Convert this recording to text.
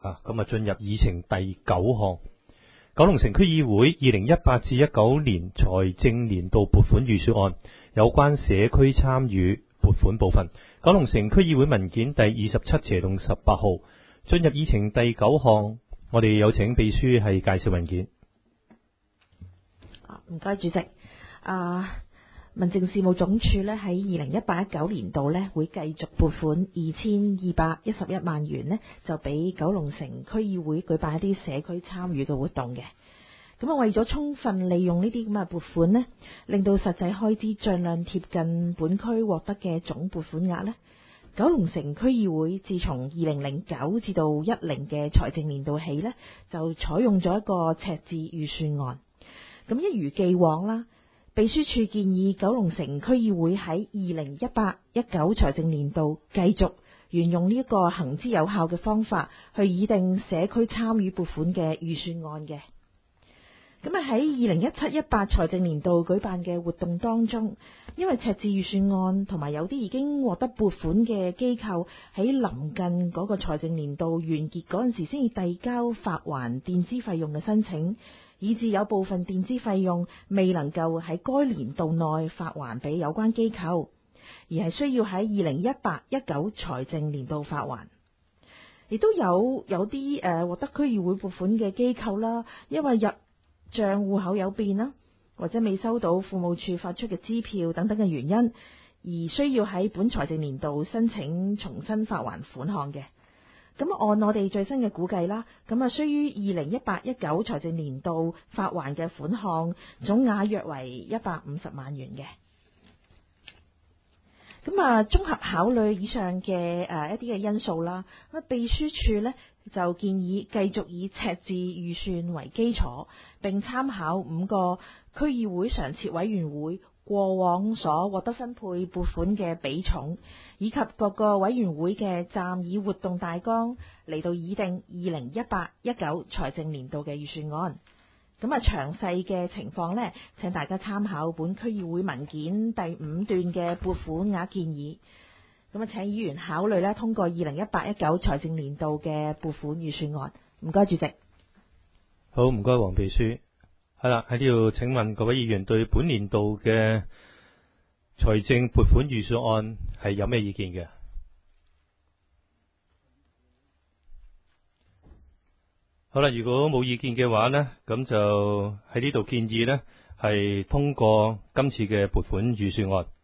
咁進入議程第9項，九龍城區議會2018至19年財政年度撥款預算案，有關社區參與撥款部分。九龍城區議會文件第27/18號，進入議程第9項，我哋有請秘書係介紹文件。 唔該，主席。民政事務總署咧喺2018-19年度咧會繼續撥款2211萬元咧，就俾九龍城區議會舉辦一啲社區參與嘅活動嘅。咁為咗充分利用呢啲咁嘅撥款咧，令到實際開支盡量貼近本區獲得嘅總撥款額咧，九龍城區議會自從2009至到10嘅財政年度起咧，就採用咗一個赤字預算案。咁一如既往啦，秘書處建議九龍城區議會喺2018-19財政年度繼續沿用呢一個行之有效嘅方法去擬定社區參與撥款嘅預算案嘅。咁喺2017-18財政年度舉辦嘅活動當中，因為赤字預算案同埋有啲已經獲得撥款嘅機構喺臨近嗰個財政年度完結嗰陣時先至遞交發還墊資費用嘅申請，以致有部分墊資費用未能夠喺該年度內發還俾有關機構，而係需要喺2018-19財政年度發還。亦都有啲獲得區議會撥款嘅機構啦，因為入賬戶口有變啦，或者未收到庫務處發出嘅支票等等嘅原因，而需要喺本財政年度申請重新發還款項嘅。咁按我哋最新嘅估計啦，咁需於2018-19財政年度發還嘅款項總額約為150萬元嘅。咁綜合考慮以上嘅一啲嘅因素啦，咁秘書處呢就建議繼續以赤字預算為基礎，並參考5個區議會常設委員會過往所獲得分配撥款嘅比重，以及各個委員會嘅暫議活動大綱嚟到擬定2018-19財政年度嘅預算案。咁詳細嘅情況呢，請大家參考本區議會文件第5段嘅撥款額建議。咁請議員考慮通過2018-19財政年度嘅撥款預算案。唔該，主席。 好，唔該，黃秘書。係啦，喺呢度請問各位議員對本年度嘅財政撥款預算案係有咩意見嘅？好啦，如果冇意見嘅話呢，咁就喺呢度建議呢係通過今次嘅撥款預算案。